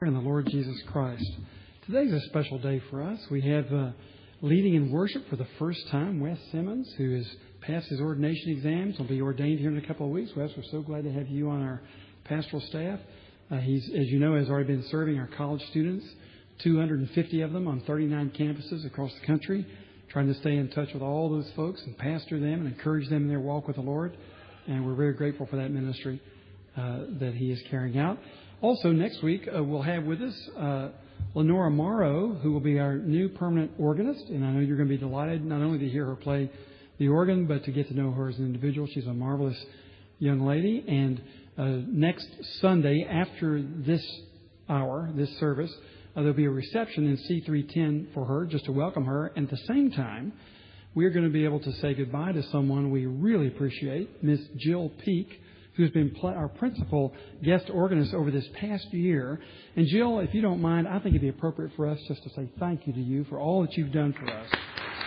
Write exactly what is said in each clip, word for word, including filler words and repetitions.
In the Lord Jesus Christ. Today's a special day for us. We have uh, leading in worship for the first time, Wes Simmons, who has passed his ordination exams, will be ordained here in a couple of weeks. Wes, we're so glad to have you on our pastoral staff. Uh, he's, as you know, has already been serving our college students, two hundred fifty of them on thirty-nine campuses across the country, trying to stay in touch with all those folks and pastor them and encourage them in their walk with the Lord. And we're very grateful for that ministry uh, that he is carrying out. Also, next week, uh, we'll have with us uh, Lenora Morrow, who will be our new permanent organist. And I know you're going to be delighted not only to hear her play the organ, but to get to know her as an individual. She's a marvelous young lady. And uh, next Sunday, after this hour, this service, uh, there'll be a reception in C three ten for her, just to welcome her. And at the same time, we're going to be able to say goodbye to someone we really appreciate, Miss Jill Peak, who's been pl- our principal guest organist over this past year. And Jill, if you don't mind, I think it'd be appropriate for us just to say thank you to you for all that you've done for us.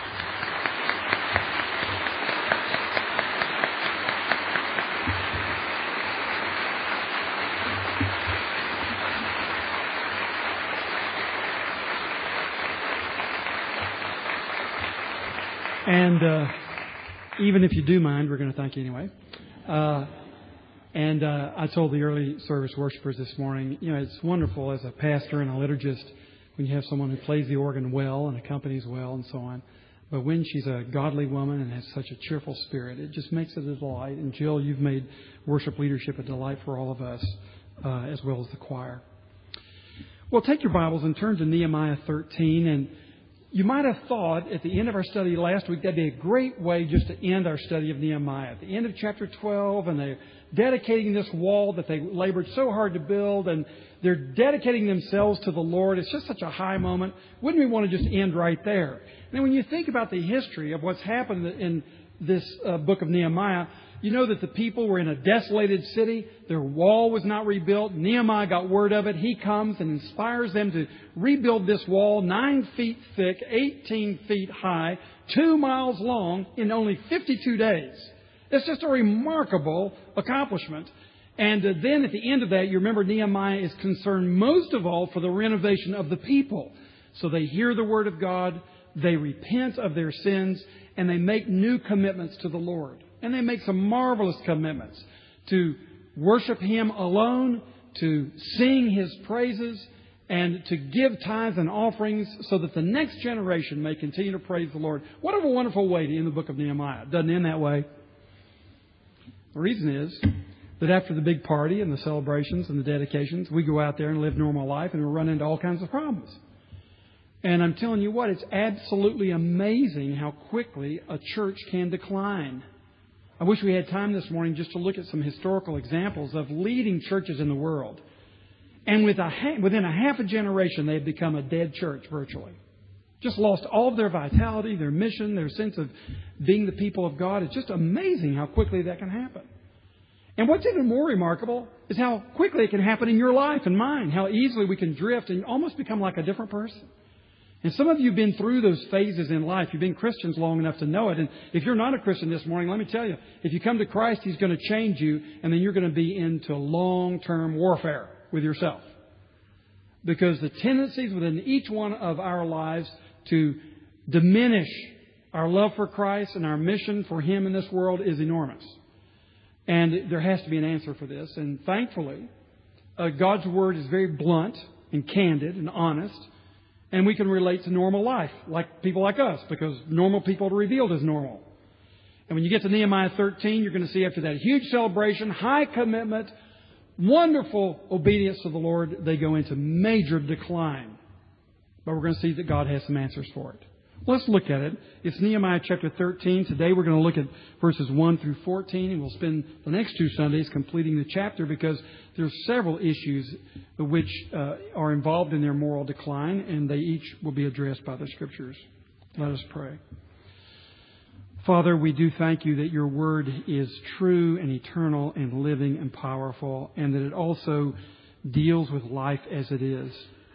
And uh, even if you do mind, we're going to thank you anyway. Uh, And uh, I told the early service worshipers this morning, you know, it's wonderful as a pastor and a liturgist when you have someone who plays the organ well and accompanies well and so on. But when she's a godly woman and has such a cheerful spirit, it just makes it a delight. And Jill, you've made worship leadership a delight for all of us, uh, as well as the choir. Well, take your Bibles and turn to Nehemiah thirteen. And you might have thought at the end of our study last week, that'd be a great way just to end our study of Nehemiah. At the end of chapter twelve, and they're dedicating this wall that they labored so hard to build, and they're dedicating themselves to the Lord. It's just such a high moment. Wouldn't we want to just end right there? And when you think about the history of what's happened in this uh, book of Nehemiah, you know that the people were in a desolated city. Their wall was not rebuilt. Nehemiah got word of it. He comes and inspires them to rebuild this wall nine feet thick, eighteen feet high, two miles long in only fifty-two days. It's just a remarkable accomplishment. And uh, then at the end of that, you remember Nehemiah is concerned most of all for the renovation of the people. So they hear the word of God, they repent of their sins, and they make new commitments to the Lord. And they make some marvelous commitments to worship Him alone, to sing His praises, and to give tithes and offerings so that the next generation may continue to praise the Lord. What a wonderful way to end the book of Nehemiah. It doesn't end that way. The reason is that after the big party and the celebrations and the dedications, we go out there and live normal life and we run into all kinds of problems. And I'm telling you what, it's absolutely amazing how quickly a church can decline. I wish we had time this morning just to look at some historical examples of leading churches in the world. And with a ha- within a half a generation, they've become a dead church virtually. Just lost all of their vitality, their mission, their sense of being the people of God. It's just amazing how quickly that can happen. And what's even more remarkable is how quickly it can happen in your life and mine. How easily we can drift and almost become like a different person. And some of you have been through those phases in life. You've been Christians long enough to know it. And if you're not a Christian this morning, let me tell you, if you come to Christ, He's going to change you. And then you're going to be into long-term warfare with yourself. Because the tendencies within each one of our lives to diminish our love for Christ and our mission for Him in this world is enormous. And there has to be an answer for this. And thankfully, uh, God's Word is very blunt and candid and honest. And we can relate to normal life, like people like us, because normal people are revealed as normal. And when you get to Nehemiah thirteen, you're going to see after that huge celebration, high commitment, wonderful obedience to the Lord, they go into major decline. But we're going to see that God has some answers for it. Let's look at it. It's Nehemiah chapter thirteen. Today we're going to look at verses one through fourteen, and we'll spend the next two Sundays completing the chapter because there's several issues which uh, are involved in their moral decline, and they each will be addressed by the Scriptures. Let us pray. Father, we do thank You that Your Word is true and eternal and living and powerful, and that it also deals with life as it is.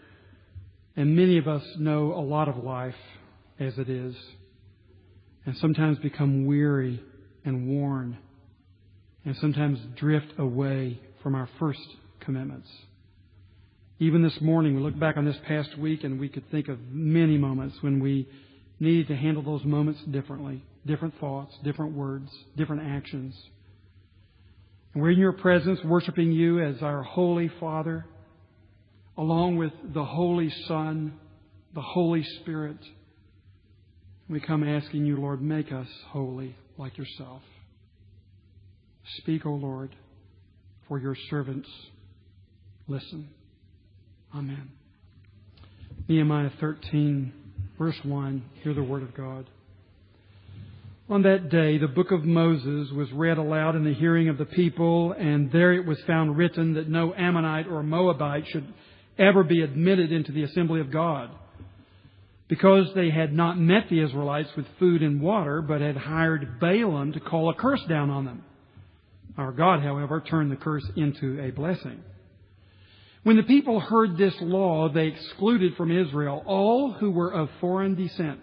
And many of us know a lot of life as it is, and sometimes become weary and worn, and sometimes drift away from our first commitments. Even this morning, we look back on this past week and we could think of many moments when we needed to handle those moments differently. Different thoughts, different words, different actions. And we're in your presence worshiping you as our Holy Father, along with the Holy Son, the Holy Spirit. We come asking you, Lord, make us holy like yourself. Speak, O Lord, for your servants listen. Amen. Nehemiah thirteen, verse one, hear the word of God. On that day, the book of Moses was read aloud in the hearing of the people, and there it was found written that no Ammonite or Moabite should ever be admitted into the assembly of God, because they had not met the Israelites with food and water, but had hired Balaam to call a curse down on them. Our God, however, turned the curse into a blessing. When the people heard this law, they excluded from Israel all who were of foreign descent.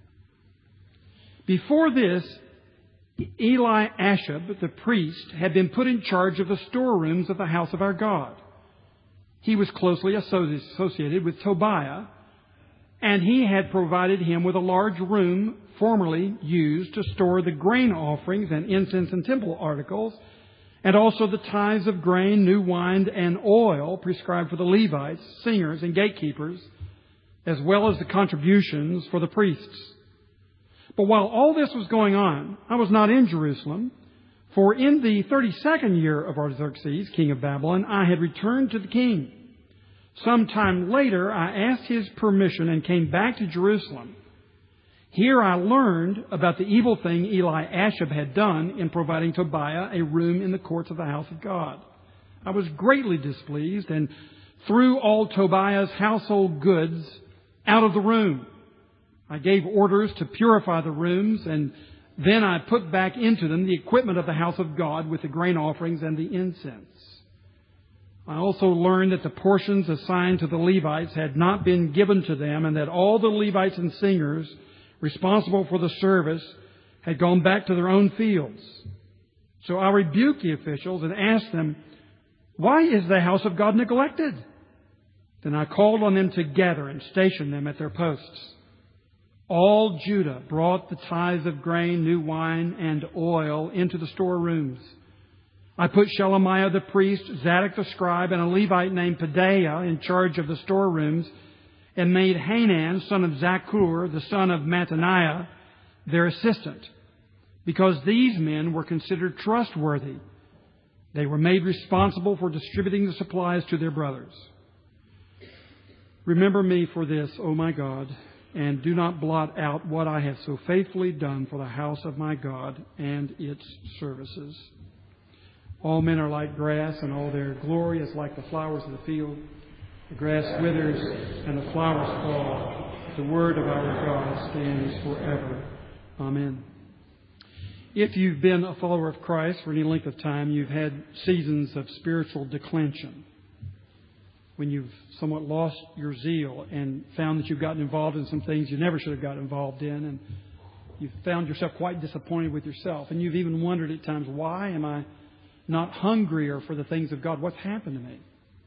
Before this, Eli Ashab, the priest, had been put in charge of the storerooms of the house of our God. He was closely associated with Tobiah, and he had provided him with a large room formerly used to store the grain offerings and incense and temple articles, and also the tithes of grain, new wine, and oil prescribed for the Levites, singers, and gatekeepers, as well as the contributions for the priests. But while all this was going on, I was not in Jerusalem, for in the thirty-second year of Artaxerxes, king of Babylon, I had returned to the king. Some time later, I asked his permission and came back to Jerusalem. Here I learned about the evil thing Eli Ashab had done in providing Tobiah a room in the courts of the house of God. I was greatly displeased and threw all Tobiah's household goods out of the room. I gave orders to purify the rooms, and then I put back into them the equipment of the house of God with the grain offerings and the incense. I also learned that the portions assigned to the Levites had not been given to them, and that all the Levites and singers responsible for the service had gone back to their own fields. So I rebuked the officials and asked them, "Why is the house of God neglected?" Then I called on them together and stationed them at their posts. All Judah brought the tithes of grain, new wine, and oil into the storerooms. I put Shelemiah the priest, Zadok the scribe, and a Levite named Pedaiah in charge of the storerooms, and made Hanan, son of Zakkur, the son of Mattaniah, their assistant, because these men were considered trustworthy. They were made responsible for distributing the supplies to their brothers. Remember me for this, O my God, and do not blot out what I have so faithfully done for the house of my God and its services. All men are like grass, and all their glory is like the flowers of the field. The grass withers and the flowers fall. The word of our God stands forever. Amen. If you've been a follower of Christ for any length of time, you've had seasons of spiritual declension, when you've somewhat lost your zeal and found that you've gotten involved in some things you never should have gotten involved in, and you've found yourself quite disappointed with yourself, and you've even wondered at times, why am I not hungrier for the things of God? What's happened to me?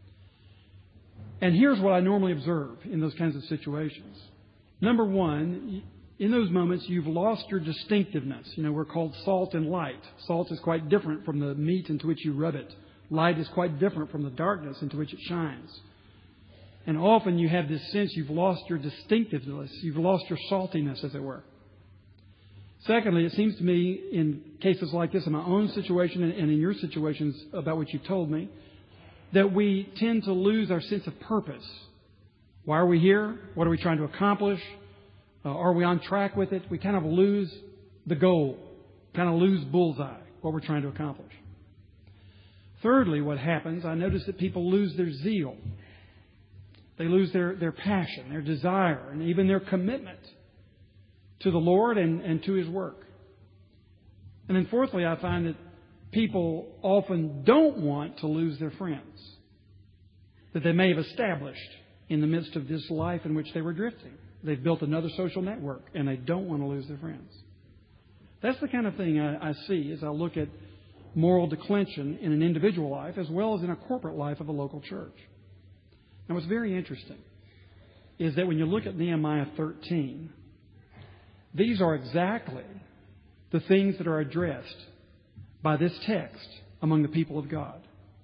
And here's what I normally observe in those kinds of situations. Number one, in those moments, you've lost your distinctiveness. You know, we're called salt and light. Salt is quite different from the meat into which you rub it. Light is quite different from the darkness into which it shines. And often you have this sense you've lost your distinctiveness. You've lost your saltiness, as it were. Secondly, it seems to me in cases like this, in my own situation and in your situations about what you've told me, that we tend to lose our sense of purpose. Why are we here? What are we trying to accomplish? Uh, are we on track with it? We kind of lose the goal, kind of lose bullseye, what we're trying to accomplish. Thirdly, what happens, I notice that people lose their zeal. They lose their, their passion, their desire, and even their commitment to the Lord and, and to His work. And then fourthly, I find that people often don't want to lose their friends that they may have established in the midst of this life in which they were drifting. They've built another social network, and they don't want to lose their friends. That's the kind of thing I, I see as I look at moral declension in an individual life as well as in a corporate life of a local church. Now, what's very interesting is that when you look at Nehemiah thirteen, these are exactly the things that are addressed by this text among the people of God.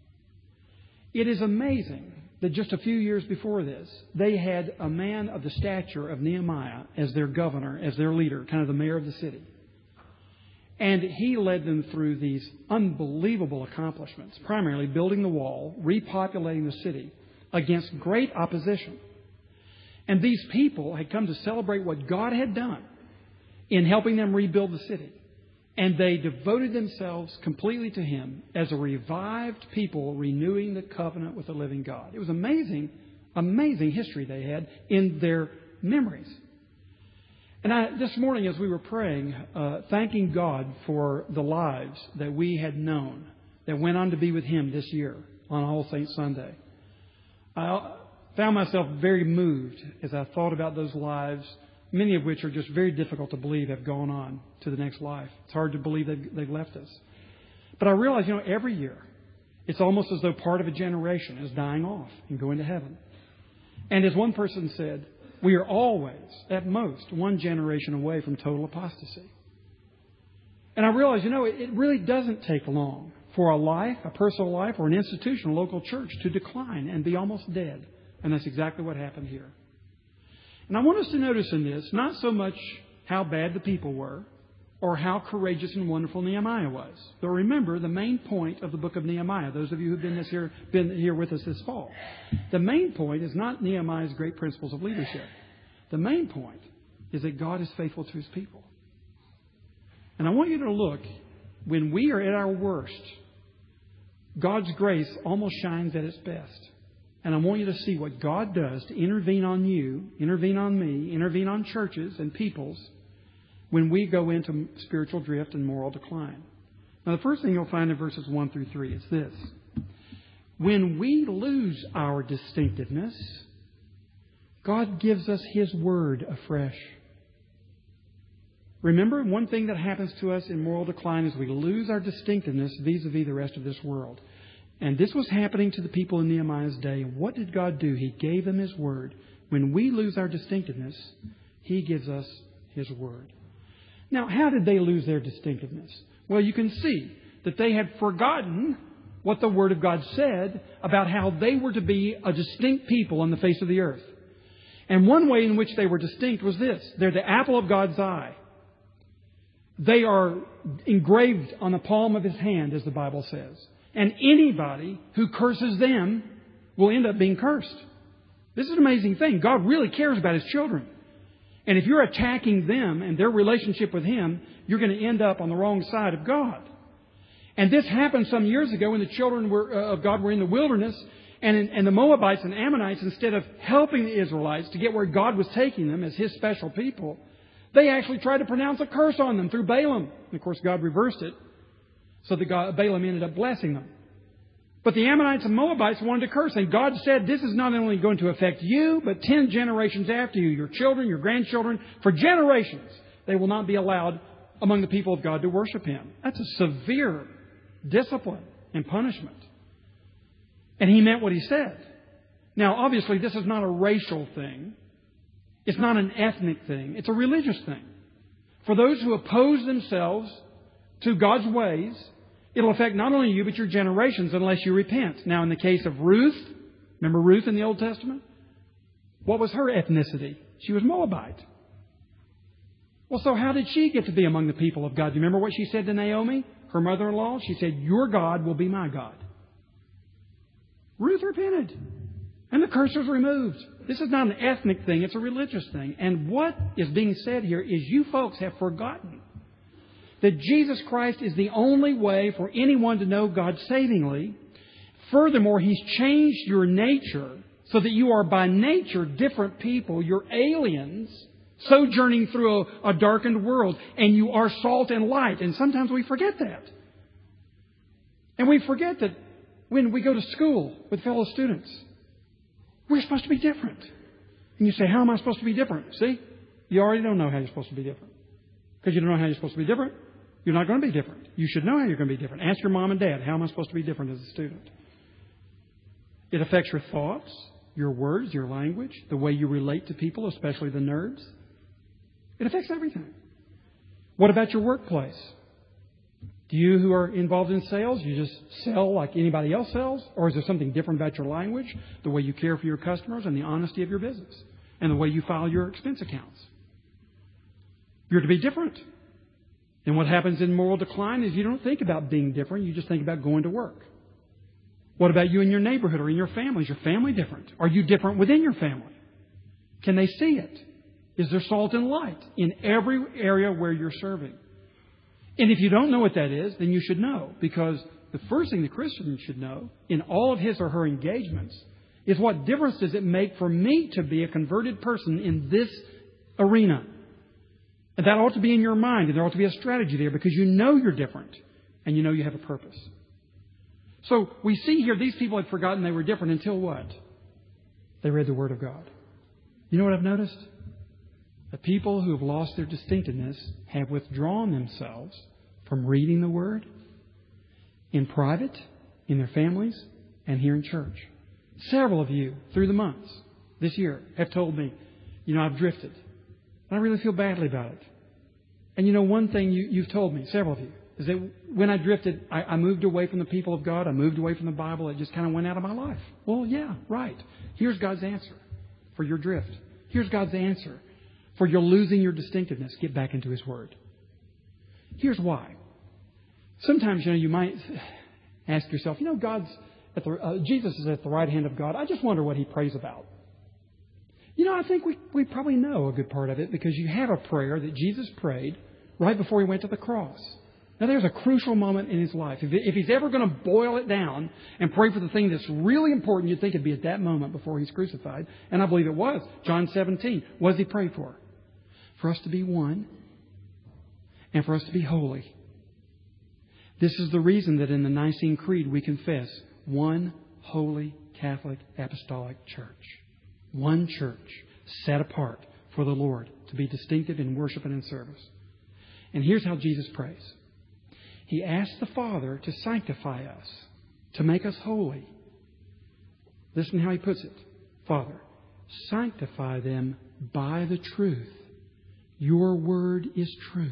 It is amazing that just a few years before this, they had a man of the stature of Nehemiah as their governor, as their leader, kind of the mayor of the city. And he led them through these unbelievable accomplishments, primarily building the wall, repopulating the city against great opposition. And these people had come to celebrate what God had done in helping them rebuild the city. And they devoted themselves completely to Him as a revived people renewing the covenant with the living God. It was amazing, amazing history they had in their memories. And I, this morning as we were praying, uh, thanking God for the lives that we had known that went on to be with Him this year on All Saints Sunday, I found myself very moved as I thought about those lives, many of which are just very difficult to believe have gone on to the next life. It's hard to believe they've, they've left us. But I realize, you know, every year, it's almost as though part of a generation is dying off and going to heaven. And as one person said, we are always, at most, one generation away from total apostasy. And I realize, you know, it, it really doesn't take long for a life, a personal life, or an institution, a local church, to decline and be almost dead. And that's exactly what happened here. And I want us to notice in this, not so much how bad the people were or how courageous and wonderful Nehemiah was. But remember, the main point of the book of Nehemiah, those of you who've been, this here, been here with us this fall, the main point is not Nehemiah's great principles of leadership. The main point is that God is faithful to His people. And I want you to look, when we are at our worst, God's grace almost shines at its best. And I want you to see what God does to intervene on you, intervene on me, intervene on churches and peoples when we go into spiritual drift and moral decline. Now, the first thing you'll find in verses one through three is this. When we lose our distinctiveness, God gives us His Word afresh. Remember, one thing that happens to us in moral decline is we lose our distinctiveness vis-a-vis the rest of this world. And this was happening to the people in Nehemiah's day. What did God do? He gave them His Word. When we lose our distinctiveness, He gives us His Word. Now, how did they lose their distinctiveness? Well, you can see that they had forgotten what the Word of God said about how they were to be a distinct people on the face of the earth. And one way in which they were distinct was this. They're the apple of God's eye. They are engraved on the palm of His hand, as the Bible says. And anybody who curses them will end up being cursed. This is an amazing thing. God really cares about His children. And if you're attacking them and their relationship with Him, you're going to end up on the wrong side of God. And this happened some years ago when the children were, uh, of God were in the wilderness. And, in, and the Moabites and Ammonites, instead of helping the Israelites to get where God was taking them as His special people, they actually tried to pronounce a curse on them through Balaam. And of course, God reversed it. So that God, Balaam ended up blessing them. But the Ammonites and Moabites wanted to curse. And God said, this is not only going to affect you, but ten generations after you, your children, your grandchildren. For generations, they will not be allowed among the people of God to worship Him. That's a severe discipline and punishment. And He meant what He said. Now, obviously, this is not a racial thing. It's not an ethnic thing. It's a religious thing. For those who oppose themselves to God's ways, it'll affect not only you, but your generations unless you repent. Now, in the case of Ruth, remember Ruth in the Old Testament? What was her ethnicity? She was Moabite. Well, so how did she get to be among the people of God? Do you remember what she said to Naomi, her mother-in-law? She said, your God will be my God. Ruth repented. And the curse was removed. This is not an ethnic thing. It's a religious thing. And what is being said here is you folks have forgotten that Jesus Christ is the only way for anyone to know God savingly. Furthermore, He's changed your nature so that you are by nature different people. You're aliens sojourning through a, a darkened world. And you are salt and light. And sometimes we forget that. And we forget that when we go to school with fellow students, we're supposed to be different. And you say, how am I supposed to be different? See, you already don't know how you're supposed to be different. Because you don't know how you're supposed to be different, you're not going to be different. You should know how you're going to be different. Ask your mom and dad, how am I supposed to be different as a student? It affects your thoughts. your words, your language, the way you relate to people, especially the nerds. It affects everything. What about your workplace? Do you who are involved in sales, you just sell like anybody else sells? Or is there something different about your language, the way you care for your customers, and the honesty of your business, and the way you file your expense accounts? You're to be different. And what happens in moral decline is you don't think about being different. You just think about going to work. What about you in your neighborhood or in your family? Is your family different? Are you different within your family? Can they see it? Is there salt and light in every area where you're serving? And if you don't know what that is, then you should know. Because the first thing the Christian should know in all of his or her engagements is what difference does it make for me to be a converted person in this arena? And that ought to be in your mind, and there ought to be a strategy there because you know you're different and you know you have a purpose. So we see here these people had forgotten they were different until what? They read the Word of God. You know what I've noticed? The people who have lost their distinctiveness have withdrawn themselves from reading the Word in private, in their families, and here in church. Several of you, through the months this year, have told me, you know, I've drifted. And I really feel badly about it. And you know, one thing you, you've told me, several of you, is that when I drifted, I, I moved away from the people of God. I moved away from the Bible. It just kind of went out of my life. Well, yeah, right. Here's God's answer for your drift. Here's God's answer for your losing your distinctiveness. Get back into His Word. Here's why. Sometimes, you know, you might ask yourself, you know, God's at the, uh, Jesus is at the right hand of God. I just wonder what He prays about. You know, I think we, we probably know a good part of it because you have a prayer that Jesus prayed right before He went to the cross. Now, there's a crucial moment in His life. If, if He's ever going to boil it down and pray for the thing that's really important, you'd think it'd be at that moment before He's crucified. And I believe it was. John seventeen. What does He pray for? For us to be one and for us to be holy. This is the reason that in the Nicene Creed we confess one holy Catholic Apostolic Church. One church set apart for the Lord to be distinctive in worship and in service. And here's how Jesus prays. He asks the Father to sanctify us, to make us holy. Listen how He puts it. Father, sanctify them by the truth. Your word is truth.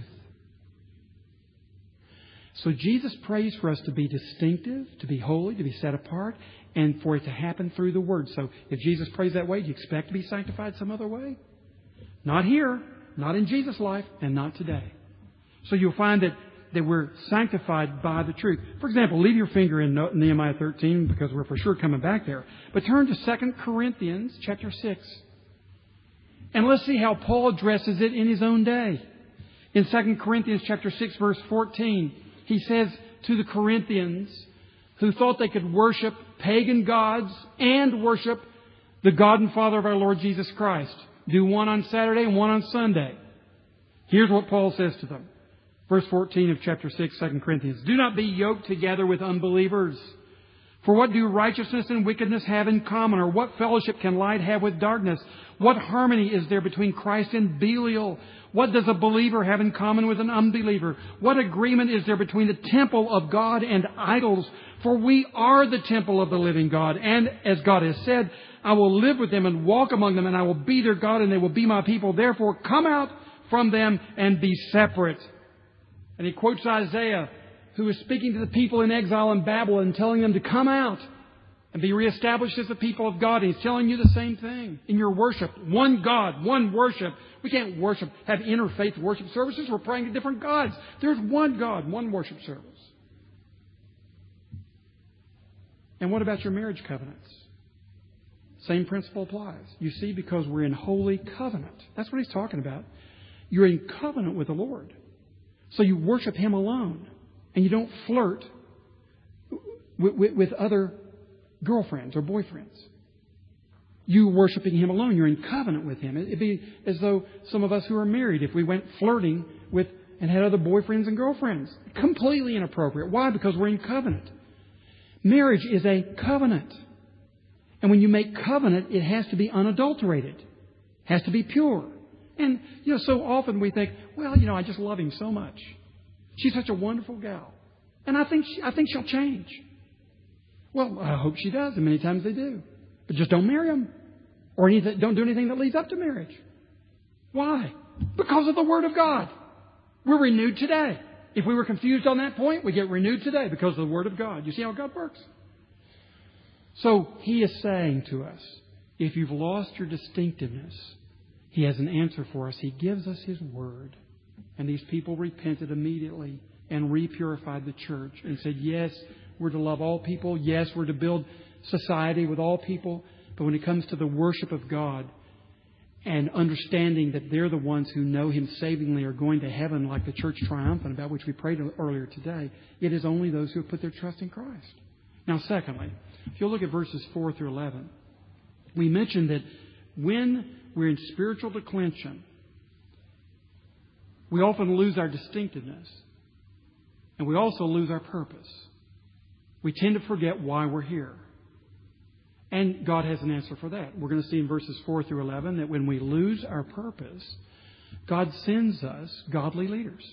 So Jesus prays for us to be distinctive, to be holy, to be set apart, and for it to happen through the Word. So if Jesus prays that way, do you expect to be sanctified some other way? Not here, not in Jesus' life, and not today. So you'll find that, that we're sanctified by the truth. For example, leave your finger in Nehemiah thirteen because we're for sure coming back there. But turn to Second Corinthians chapter six. And let's see how Paul addresses it in his own day. In Second Corinthians chapter six, verse fourteen, he says to the Corinthians who thought they could worship pagan gods and worship the God and Father of our Lord Jesus Christ. Do one on Saturday and one on Sunday. Here's what Paul says to them. Verse fourteen of chapter six, Second Corinthians. Do not be yoked together with unbelievers. For what do righteousness and wickedness have in common? Or what fellowship can light have with darkness? What harmony is there between Christ and Belial? What does a believer have in common with an unbeliever? What agreement is there between the temple of God and idols? For we are the temple of the living God. And as God has said, I will live with them and walk among them, and I will be their God, and they will be my people. Therefore, come out from them and be separate. And he quotes Isaiah, who is speaking to the people in exile in Babylon, telling them to come out and be reestablished as the people of God. And He's telling you the same thing in your worship. One God, one worship. We can't worship, have interfaith worship services. We're praying to different gods. There's one God, one worship service. And what about your marriage covenants? Same principle applies. You see, because we're in holy covenant. That's what he's talking about. You're in covenant with the Lord. So you worship Him alone. And you don't flirt with, with, with other girlfriends or boyfriends. You worshiping Him alone. You're in covenant with Him. It'd be as though some of us who are married, if we went flirting with and had other boyfriends and girlfriends. Completely inappropriate. Why? Because we're in covenant. Marriage is a covenant. And when you make covenant, it has to be unadulterated. It has to be pure. And, you know, so often we think, well, you know, I just love him so much. She's such a wonderful gal. And I think she, I think she'll change. Well, I hope she does, and many times they do. But just don't marry them. Or anything, don't do anything that leads up to marriage. Why? Because of the Word of God. We're renewed today. If we were confused on that point, we get renewed today because of the Word of God. You see how God works? So He is saying to us, if you've lost your distinctiveness, He has an answer for us. He gives us His Word. And these people repented immediately and repurified the church and said, yes, we're to love all people. Yes, we're to build society with all people. But when it comes to the worship of God and understanding that they're the ones who know Him savingly are going to heaven, like the church triumphant, about which we prayed earlier today, it is only those who have put their trust in Christ. Now, secondly, if you'll look at verses four through eleven, we mentioned that when we're in spiritual declension, we often lose our distinctiveness. And we also lose our purpose. We tend to forget why we're here. And God has an answer for that. We're going to see in verses four through eleven that when we lose our purpose, God sends us godly leaders.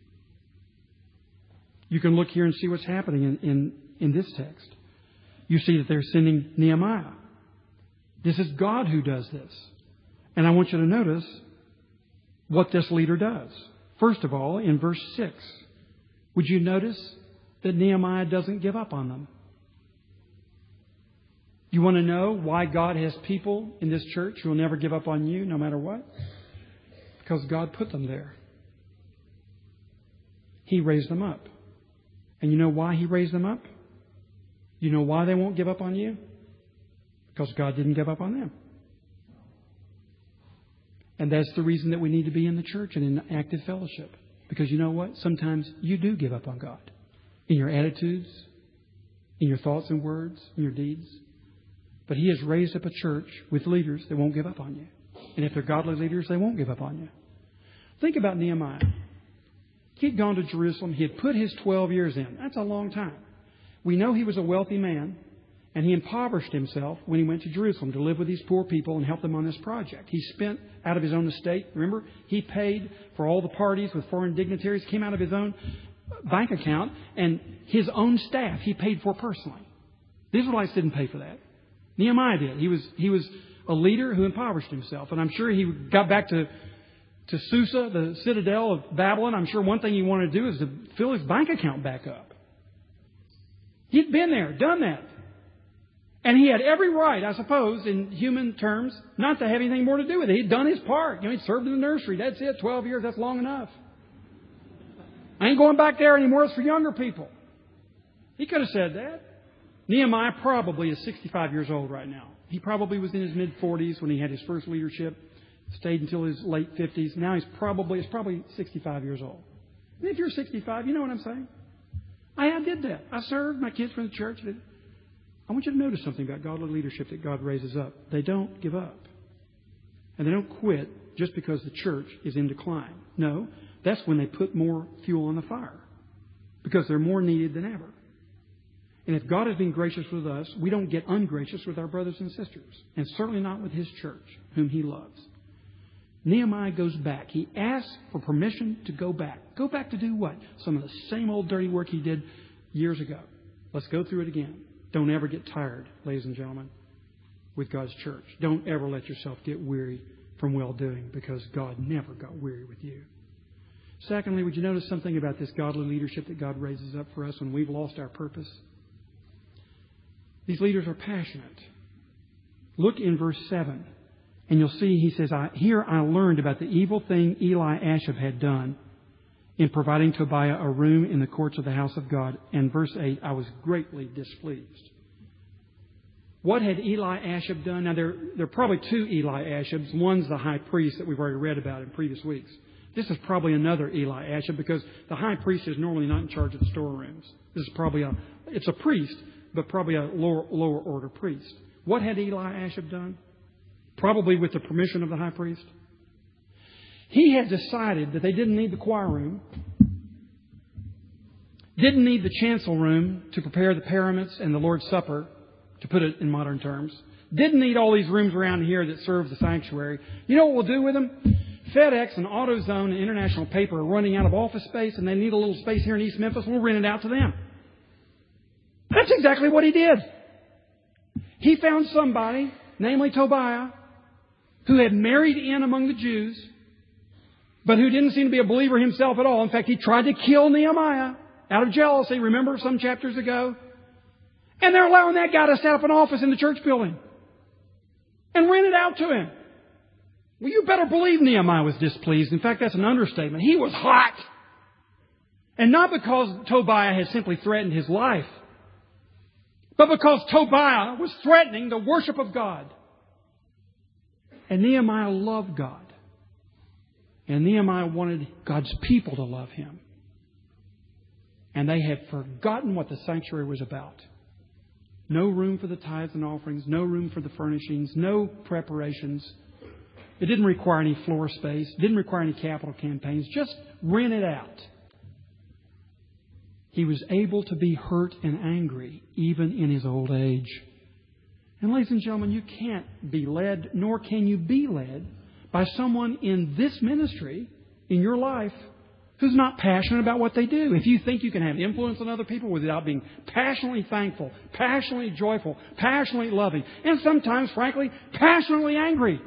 You can look here and see what's happening in, in, in this text. You see that they're sending Nehemiah. This is God who does this. And I want you to notice what this leader does. First of all, in verse six, would you notice that Nehemiah doesn't give up on them? You want to know why God has people in this church who will never give up on you no matter what? Because God put them there. He raised them up. And you know why He raised them up? You know why they won't give up on you? Because God didn't give up on them. And that's the reason that we need to be in the church and in active fellowship. Because you know what? Sometimes you do give up on God. In your attitudes, in your thoughts and words, in your deeds. But He has raised up a church with leaders that won't give up on you. And if they're godly leaders, they won't give up on you. Think about Nehemiah. He had gone to Jerusalem. He had put his twelve years in. That's a long time. We know he was a wealthy man. And he impoverished himself when he went to Jerusalem to live with these poor people and help them on this project. He spent out of his own estate. Remember, he paid for all the parties with foreign dignitaries. Came out of his own bank account. And his own staff he paid for personally. The Israelites didn't pay for that. Nehemiah did. He was he was a leader who impoverished himself. And I'm sure he got back to, to Susa, the citadel of Babylon. I'm sure one thing he wanted to do is to fill his bank account back up. He'd been there, done that. And he had every right, I suppose, in human terms, not to have anything more to do with it. He'd done his part. You know, he'd served in the nursery. That's it. Twelve years, that's long enough. I ain't going back there anymore. It's for younger people. He could have said that. Nehemiah probably is sixty-five years old right now. He probably was in his mid-forties when he had his first leadership. Stayed until his late fifties. Now he's probably, he's probably sixty-five years old. And if you're sixty-five, you know what I'm saying? I, I did that. I served. My kids were in the church. I want you to notice something about godly leadership that God raises up. They don't give up. And they don't quit just because the church is in decline. No, that's when they put more fuel on the fire. Because they're more needed than ever. And if God has been gracious with us, we don't get ungracious with our brothers and sisters. And certainly not with His church, whom He loves. Nehemiah goes back. He asks for permission to go back. Go back to do what? Some of the same old dirty work he did years ago. Let's go through it again. Don't ever get tired, ladies and gentlemen, with God's church. Don't ever let yourself get weary from well-doing, because God never got weary with you. Secondly, would you notice something about this godly leadership that God raises up for us when we've lost our purpose? These leaders are passionate. Look in verse seven, and you'll see he says, I, Here I learned about the evil thing Eliashib had done in providing Tobiah a room in the courts of the house of God. And verse eight, I was greatly displeased. What had Eliashib done? Now, there, there are probably two Eliashibs. One's the high priest that we've already read about in previous weeks. This is probably another Eliashib, because the high priest is normally not in charge of the storerooms. This is probably a, it's a priest, but probably a lower, lower order priest. What had Eliashib done? Probably with the permission of the high priest. He had decided that they didn't need the choir room, didn't need the chancel room to prepare the paraments and the Lord's Supper, to put it in modern terms, didn't need all these rooms around here that serve the sanctuary. You know what we'll do with them? FedEx and AutoZone and International Paper are running out of office space, and they need a little space here in East Memphis. We'll rent it out to them. That's exactly what he did. He found somebody, namely Tobiah, who had married in among the Jews, but who didn't seem to be a believer himself at all. In fact, he tried to kill Nehemiah out of jealousy. Remember some chapters ago? And they're allowing that guy to set up an office in the church building and rent it out to him. Well, you better believe Nehemiah was displeased. In fact, that's an understatement. He was hot. And not because Tobiah had simply threatened his life, but because Tobiah was threatening the worship of God. And Nehemiah loved God. And Nehemiah wanted God's people to love Him. And they had forgotten what the sanctuary was about. No room for the tithes and offerings, no room for the furnishings, no preparations. It didn't require any floor space, didn't require any capital campaigns, just rent it out. He was able to be hurt and angry even in his old age. And ladies and gentlemen, you can't be led, nor can you be led by someone in this ministry, in your life, who's not passionate about what they do. If you think you can have influence on other people without being passionately thankful, passionately joyful, passionately loving, and sometimes, frankly, passionately angry,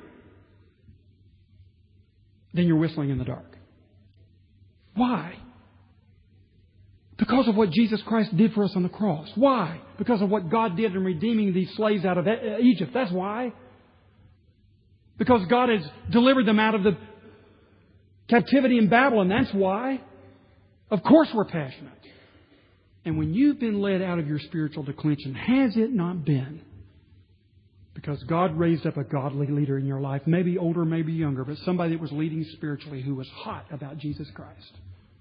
then you're whistling in the dark. Why? Because of what Jesus Christ did for us on the cross. Why? Because of what God did in redeeming these slaves out of Egypt. That's why. Because God has delivered them out of the captivity in Babylon. That's why. Of course we're passionate. And when you've been led out of your spiritual declension, has it not been because God raised up a godly leader in your life, maybe older, maybe younger, but somebody that was leading spiritually who was hot about Jesus Christ?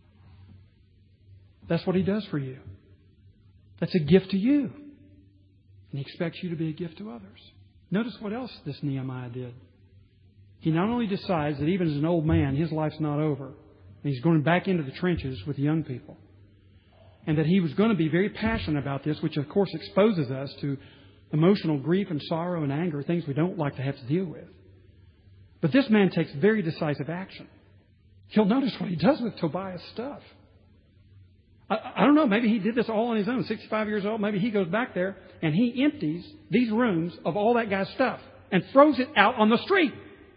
That's what He does for you. That's a gift to you. And He expects you to be a gift to others. Notice what else this Nehemiah did. He not only decides that even as an old man, his life's not over. And he's going back into the trenches with the young people. And that he was going to be very passionate about this, which of course exposes us to emotional grief and sorrow and anger, things we don't like to have to deal with. But this man takes very decisive action. You'll notice what he does with Tobiah's stuff. I, I don't know, maybe he did this all on his own, sixty-five years old. Maybe he goes back there and he empties these rooms of all that guy's stuff and throws it out on the street.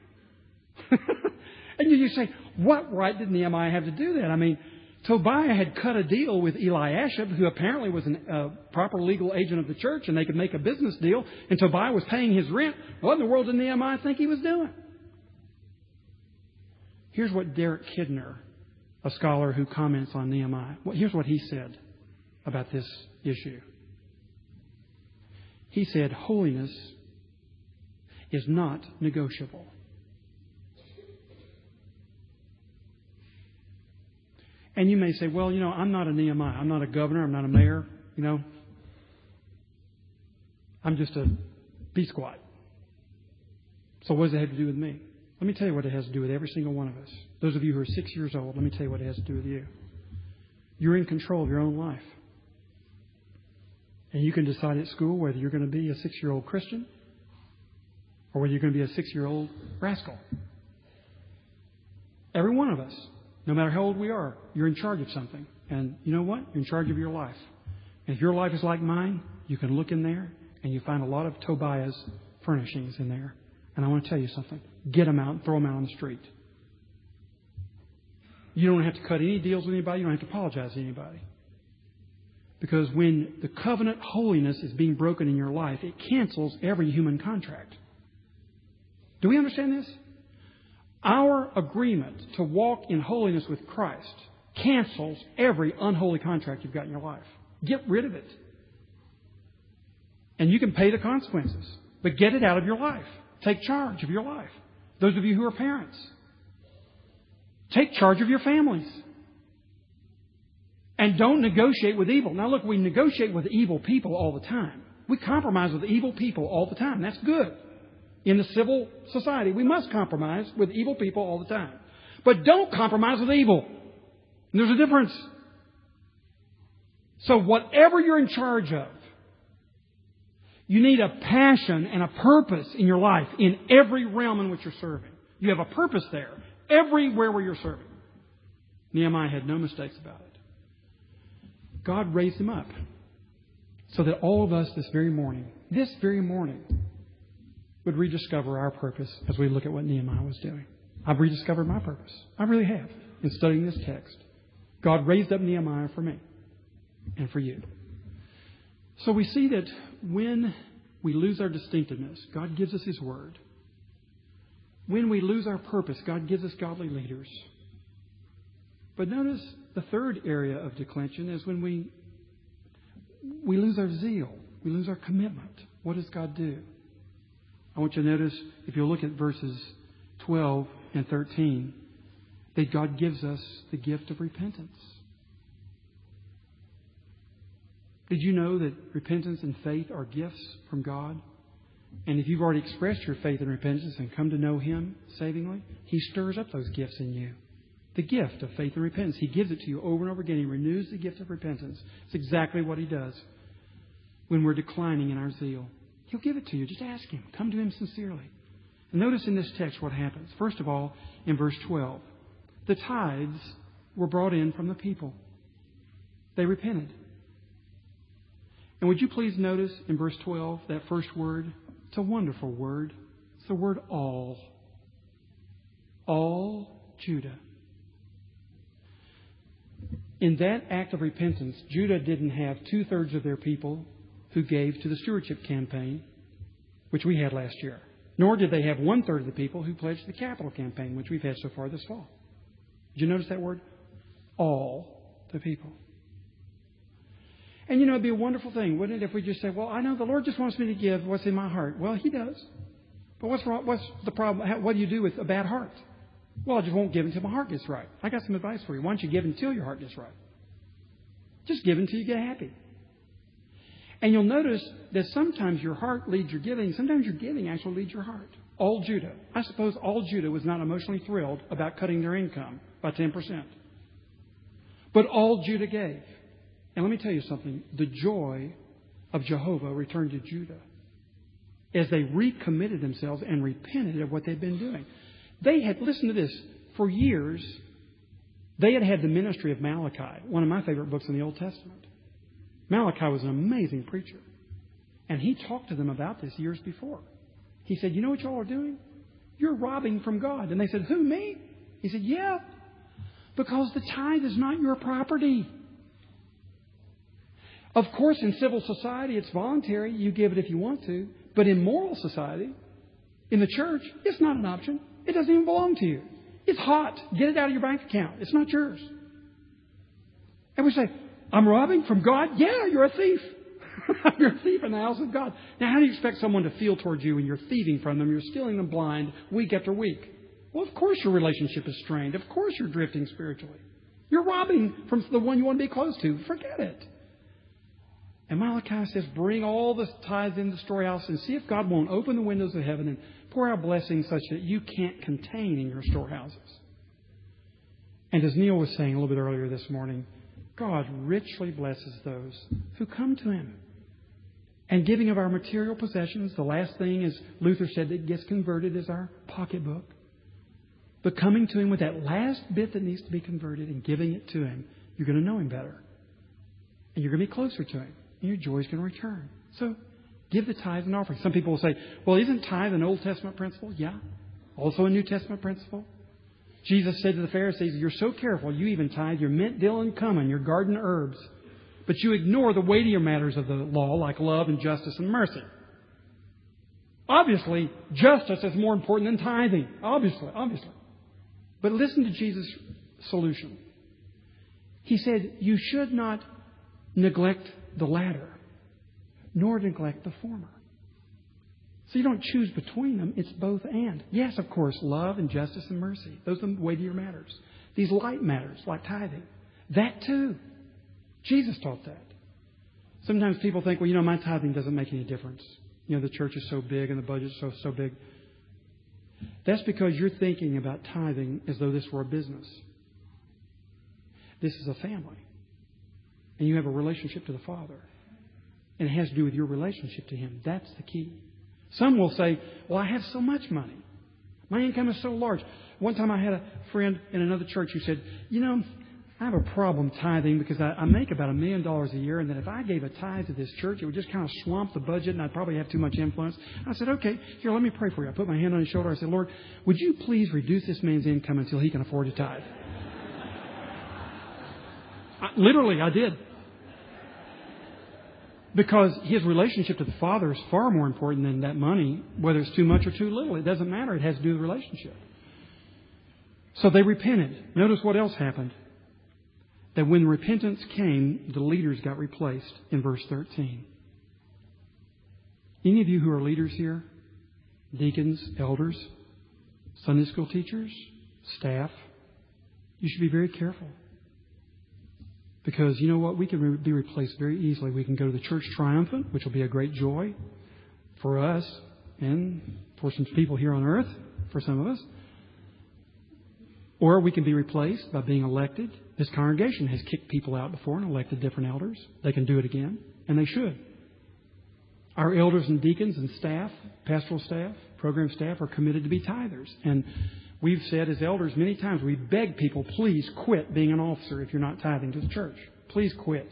And you say, what right did Nehemiah have to do that? I mean, Tobiah had cut a deal with Eliashib, who apparently was a uh, proper legal agent of the church, and they could make a business deal, and Tobiah was paying his rent. What in the world did Nehemiah think he was doing? Here's what Derek Kidner, a scholar who comments on Nehemiah, here's what he said about this issue. He said, holiness is not negotiable. And you may say, well, you know, I'm not a Nehemiah. I'm not a governor. I'm not a mayor. You know, I'm just a B-squad. So what does it have to do with me? Let me tell you what it has to do with every single one of us. Those of you who are six years old, let me tell you what it has to do with you. You're in control of your own life. And you can decide at school whether you're going to be a six-year-old Christian or whether you're going to be a six-year-old rascal. Every one of us. No matter how old we are, you're in charge of something. And you know what? You're in charge of your life. And if your life is like mine, you can look in there and you find a lot of Tobiah's furnishings in there. And I want to tell you something. Get them out and throw them out on the street. You don't have to cut any deals with anybody. You don't have to apologize to anybody. Because when the covenant holiness is being broken in your life, it cancels every human contract. Do we understand this? Our agreement to walk in holiness with Christ cancels every unholy contract you've got in your life. Get rid of it. And you can pay the consequences. But get it out of your life. Take charge of your life. Those of you who are parents, take charge of your families. And don't negotiate with evil. Now look, we negotiate with evil people all the time. We compromise with evil people all the time. That's good. In the civil society, we must compromise with evil people all the time. But don't compromise with evil. And there's a difference. So whatever you're in charge of, you need a passion and a purpose in your life in every realm in which you're serving. You have a purpose there, everywhere where you're serving. Nehemiah had no mistakes about it. God raised him up so that all of us this very morning this very morning would rediscover our purpose as we look at what Nehemiah was doing. I've rediscovered my purpose. I really have in studying this text. God raised up Nehemiah for me and for you. So we see that when we lose our distinctiveness, God gives us His Word. When we lose our purpose, God gives us godly leaders. But notice the third area of declension is when we we lose our zeal. We lose our commitment. What does God do? I want you to notice, if you look at verses twelve and thirteen, that God gives us the gift of repentance. Did you know that repentance and faith are gifts from God? And if you've already expressed your faith and repentance and come to know Him savingly, He stirs up those gifts in you. The gift of faith and repentance. He gives it to you over and over again. He renews the gift of repentance. It's exactly what He does when we're declining in our zeal. He'll give it to you. Just ask Him. Come to Him sincerely. And notice in this text what happens. First of all, in verse twelve, the tithes were brought in from the people. They repented. And would you please notice in verse twelve, that first word? It's a wonderful word. It's the word all. All Judah. In that act of repentance, Judah didn't have two-thirds of their people who gave to the stewardship campaign, which we had last year. Nor did they have one-third of the people who pledged the capital campaign, which we've had so far this fall. Did you notice that word? All the people. And you know, it'd be a wonderful thing, wouldn't it, if we just say, well, I know the Lord just wants me to give what's in my heart. Well, He does. But what's wrong? What's the problem? How, what do you do with a bad heart? Well, I just won't give until my heart gets right. I got some advice for you. Why don't you give until your heart gets right? Just give until you get happy. And you'll notice that sometimes your heart leads your giving. Sometimes your giving actually leads your heart. All Judah. I suppose all Judah was not emotionally thrilled about cutting their income by ten percent. But all Judah gave. And let me tell you something. The joy of Jehovah returned to Judah as they recommitted themselves and repented of what they'd been doing. They had, listen to this, for years, they had had the ministry of Malachi, one of my favorite books in the Old Testament. Malachi was an amazing preacher. And he talked to them about this years before. He said, you know what y'all are doing? You're robbing from God. And they said, who, me? He said, yeah, because the tithe is not your property. Of course, in civil society, it's voluntary. You give it if you want to. But in moral society, in the church, it's not an option. It doesn't even belong to you. It's hot. Get it out of your bank account. It's not yours. And we say, I'm robbing from God? Yeah, you're a thief. You're a thief in the house of God. Now, how do you expect someone to feel towards you when you're thieving from them? You're stealing them blind week after week. Well, of course your relationship is strained. Of course you're drifting spiritually. You're robbing from the one you want to be close to. Forget it. And Malachi says, bring all the tithes in the storehouse and see if God won't open the windows of heaven and pour out blessings such that you can't contain in your storehouses. And as Neil was saying a little bit earlier this morning, God richly blesses those who come to Him. And giving of our material possessions, the last thing, as Luther said, that gets converted is our pocketbook. But coming to Him with that last bit that needs to be converted and giving it to Him, you're going to know Him better. And you're going to be closer to Him. And your joy is going to return. So give the tithe and offering. Some people will say, well, isn't tithe an Old Testament principle? Yeah. Also a New Testament principle. Jesus said to the Pharisees, you're so careful, you even tithe your mint, dill, and cumin, your garden herbs. But you ignore the weightier matters of the law, like love and justice and mercy. Obviously, justice is more important than tithing. Obviously, obviously. But listen to Jesus' solution. He said, you should not neglect the latter, nor neglect the former. So you don't choose between them. It's both and. Yes, of course, love and justice and mercy. Those are the weightier matters. These light matters, like tithing. That too. Jesus taught that. Sometimes people think, well, you know, my tithing doesn't make any difference. You know, the church is so big and the budget is so, so big. That's because you're thinking about tithing as though this were a business. This is a family. And you have a relationship to the Father. And it has to do with your relationship to Him. That's the key. Some will say, well, I have so much money. My income is so large. One time I had a friend in another church who said, you know, I have a problem tithing because I, I make about a million dollars a year, and that if I gave a tithe to this church, it would just kind of swamp the budget, and I'd probably have too much influence. I said, okay, here, let me pray for you. I put my hand on his shoulder. I said, Lord, would you please reduce this man's income until he can afford to tithe? I, literally, I did. Because his relationship to the Father is far more important than that money, whether it's too much or too little. It doesn't matter. It has to do with the relationship. So they repented. Notice what else happened. That when repentance came, the leaders got replaced in verse thirteen. Any of you who are leaders here, deacons, elders, Sunday school teachers, staff, you should be very careful. Because you know what? We can re- be replaced very easily. We can go to the church triumphant, which will be a great joy for us and for some people here on earth, for some of us. Or we can be replaced by being elected. This congregation has kicked people out before and elected different elders. They can do it again, and they should. Our elders and deacons and staff, pastoral staff, program staff are committed to be tithers. And we've said as elders many times, we beg people, please quit being an officer if you're not tithing to the church. Please quit.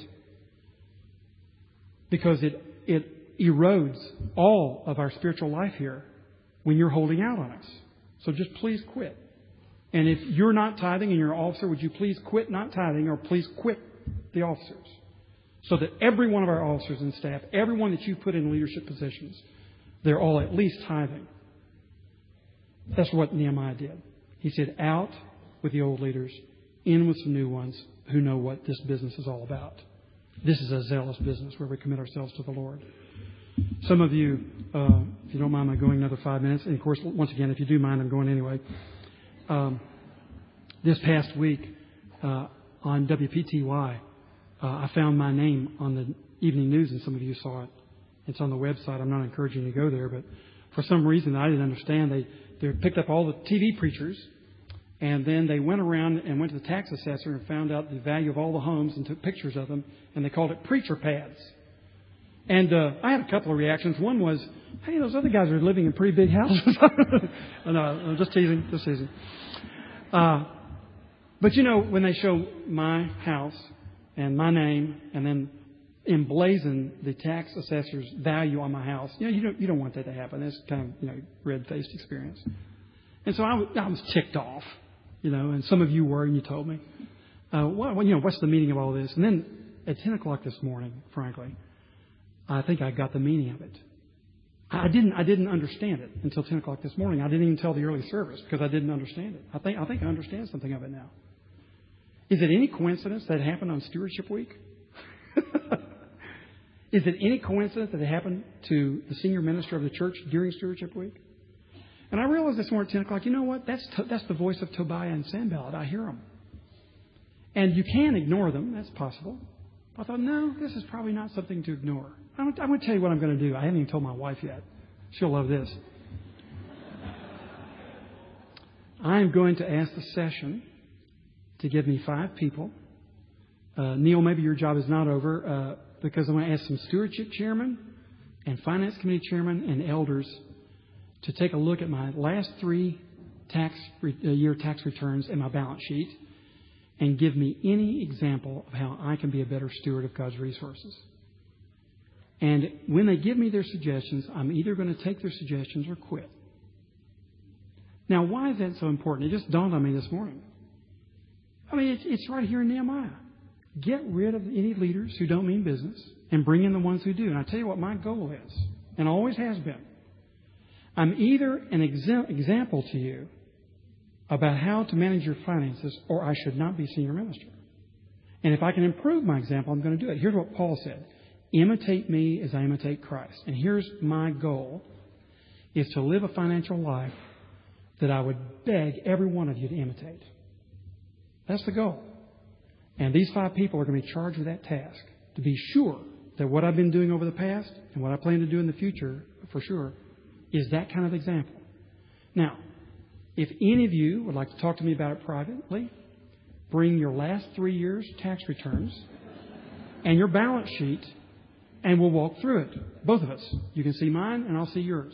Because it, it erodes all of our spiritual life here when you're holding out on us. So just please quit. And if you're not tithing and you're an officer, would you please quit not tithing or please quit the officers? So that every one of our officers and staff, everyone that you put in leadership positions, they're all at least tithing. That's what Nehemiah did. He said, out with the old leaders, in with some new ones who know what this business is all about. This is a zealous business where we commit ourselves to the Lord. Some of you, uh, if you don't mind my going another five minutes, and of course, once again, if you do mind, I'm going anyway. Um, this past week uh, on W P T Y, uh, I found my name on the evening news, and some of you saw it. It's on the website. I'm not encouraging you to go there, but for some reason I didn't understand, they, they picked up all the T V preachers, and then they went around and went to the tax assessor and found out the value of all the homes and took pictures of them, and they called it preacher pads. And uh, I had a couple of reactions. One was, hey, those other guys are living in pretty big houses. No, I'm just teasing, just teasing. Uh, but, you know, when they show my house and my name and then emblazon the tax assessor's value on my house, you know, you don't, you don't want that to happen. It's kind of, you know, red-faced experience. And so I, w- I was ticked off, you know, and some of you were, and you told me. Uh, what, you know, what's the meaning of all this? And then at ten o'clock this morning, frankly, I think I got the meaning of it. I didn't. I didn't understand it until ten o'clock this morning. I didn't even tell the early service because I didn't understand it. I think. I think I understand something of it now. Is it any coincidence that it happened on Stewardship Week? Is it any coincidence that it happened to the senior minister of the church during Stewardship Week? And I realized this morning at ten o'clock. You know what? That's to, that's the voice of Tobiah and Sanballat. I hear them, and you can ignore them. That's possible. I thought, no, this is probably not something to ignore. I'm, I'm going to tell you what I'm going to do. I haven't even told my wife yet. She'll love this. I'm going to ask the session to give me five people. Uh, Neil, maybe your job is not over uh, because I'm going to ask some stewardship chairmen and finance committee chairmen and elders to take a look at my last three tax re- uh, year tax returns and my balance sheet and give me any example of how I can be a better steward of God's resources. And when they give me their suggestions, I'm either going to take their suggestions or quit. Now, why is that so important? It just dawned on me this morning. I mean, it's, it's right here in Nehemiah. Get rid of any leaders who don't mean business and bring in the ones who do. And I tell you what my goal is, and always has been. I'm either an exa- example to you about how to manage your finances, or I should not be senior minister. And if I can improve my example, I'm going to do it. Here's what Paul said. Imitate me as I imitate Christ. And here's my goal, is to live a financial life that I would beg every one of you to imitate. That's the goal. And these five people are going to be charged with that task, to be sure that what I've been doing over the past and what I plan to do in the future, for sure, is that kind of example. Now, if any of you would like to talk to me about it privately, bring your last three years' tax returns and your balance sheet, and we'll walk through it. Both of us. You can see mine, and I'll see yours.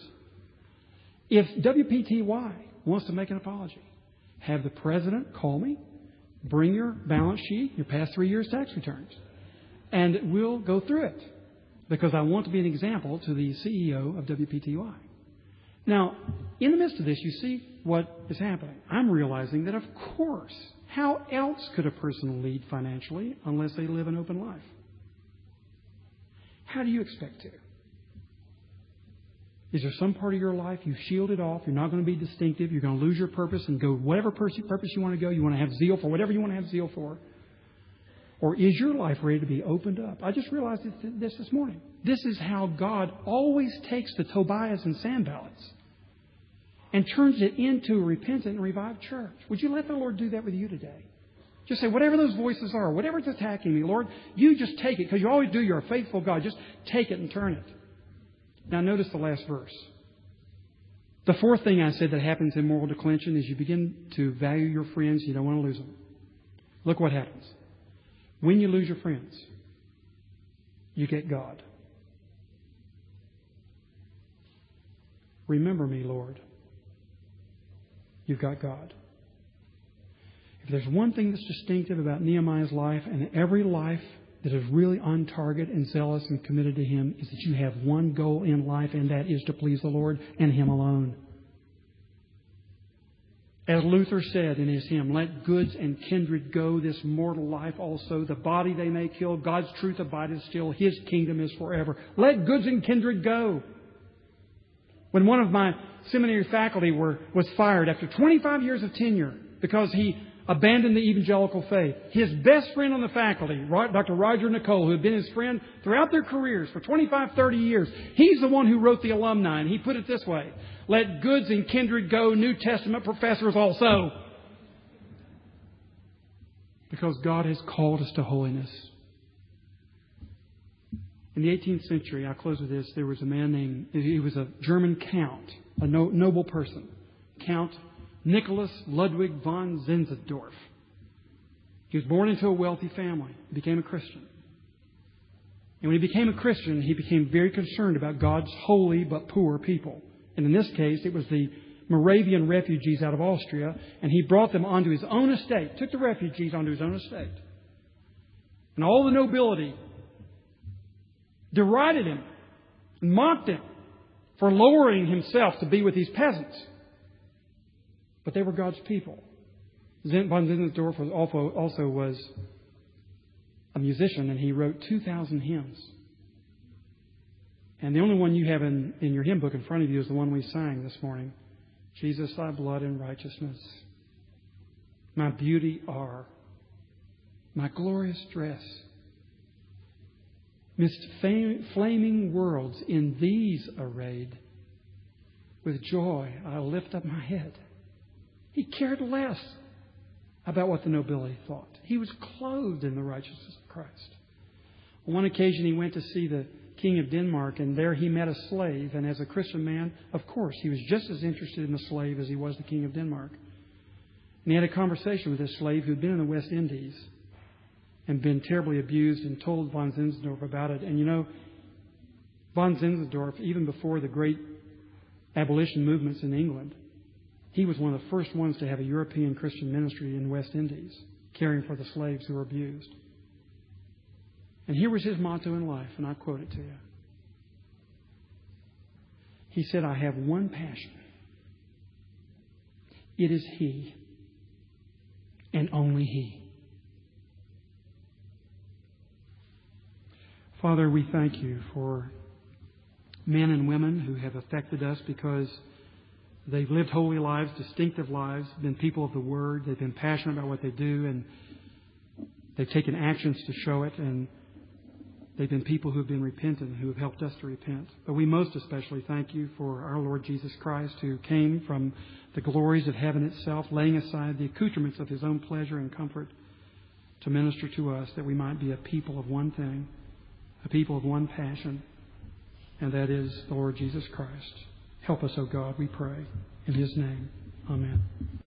If W P T Y wants to make an apology, have the president call me, bring your balance sheet, your past three years' tax returns, and we'll go through it because I want to be an example to the C E O of W P T Y. Now, in the midst of this, you see what is happening. I'm realizing that, of course, how else could a person lead financially unless they live an open life? How do you expect to? Is there some part of your life you shielded off? You're not going to be distinctive. You're going to lose your purpose and go whatever purpose you want to go. You want to have zeal for whatever you want to have zeal for. Or is your life ready to be opened up? I just realized this this morning. This is how God always takes the Tobiahs and Sanballats and turns it into a repentant and revived church. Would you let the Lord do that with you today? Just say, whatever those voices are, whatever's attacking me, Lord, you just take it, because you always do. You're a faithful God. Just take it and turn it. Now notice the last verse. The fourth thing I said that happens in moral declension is you begin to value your friends. You don't want to lose them. Look what happens. When you lose your friends, you get God. Remember me, Lord. You've got God. If there's one thing that's distinctive about Nehemiah's life and every life that is really on target and zealous and committed to Him, is that you have one goal in life, and that is to please the Lord and Him alone. As Luther said in his hymn, let goods and kindred go, this mortal life also. The body they may kill, God's truth abideth still. His kingdom is forever. Let goods and kindred go. When one of my seminary faculty were, was fired after twenty-five years of tenure because he abandoned the evangelical faith, his best friend on the faculty, Doctor Roger Nicole, who had been his friend throughout their careers for twenty-five, thirty years, he's the one who wrote the alumni, and he put it this way: let goods and kindred go, New Testament professors also. Because God has called us to holiness. In the eighteenth century, I'll close with this, there was a man named, he was a German count, a no, noble person, Count Nicholas Ludwig von Zinzendorf. He was born into a wealthy family. He became a Christian. And when he became a Christian, he became very concerned about God's holy but poor people. And in this case, it was the Moravian refugees out of Austria. And he brought them onto his own estate, took the refugees onto his own estate. And all the nobility derided him and mocked him for lowering himself to be with these peasants. But they were God's people. Von Zinzendorf was also, also was a musician, and he wrote two thousand hymns. And the only one you have in, in your hymn book in front of you is the one we sang this morning. Jesus, thy blood and righteousness, my beauty are, my glorious dress. Midst fam- flaming worlds in these arrayed, with joy I'll lift up my head. He cared less about what the nobility thought. He was clothed in the righteousness of Christ. On one occasion, he went to see the king of Denmark, and there he met a slave. And as a Christian man, of course, he was just as interested in the slave as he was the king of Denmark. And he had a conversation with this slave who had been in the West Indies and been terribly abused, and told von Zinzendorf about it. And you know, von Zinzendorf, even before the great abolition movements in England, he was one of the first ones to have a European Christian ministry in the West Indies, caring for the slaves who were abused. And here was his motto in life, and I quote it to you. He said, I have one passion. It is He, and only He. Father, we thank You for men and women who have affected us because they've lived holy lives, distinctive lives, been people of the Word. They've been passionate about what they do, and they've taken actions to show it. And they've been people who have been repentant, who have helped us to repent. But we most especially thank You for our Lord Jesus Christ, who came from the glories of heaven itself, laying aside the accoutrements of His own pleasure and comfort to minister to us, that we might be a people of one thing, a people of one passion, and that is the Lord Jesus Christ. Help us, O God, we pray. In His name, amen.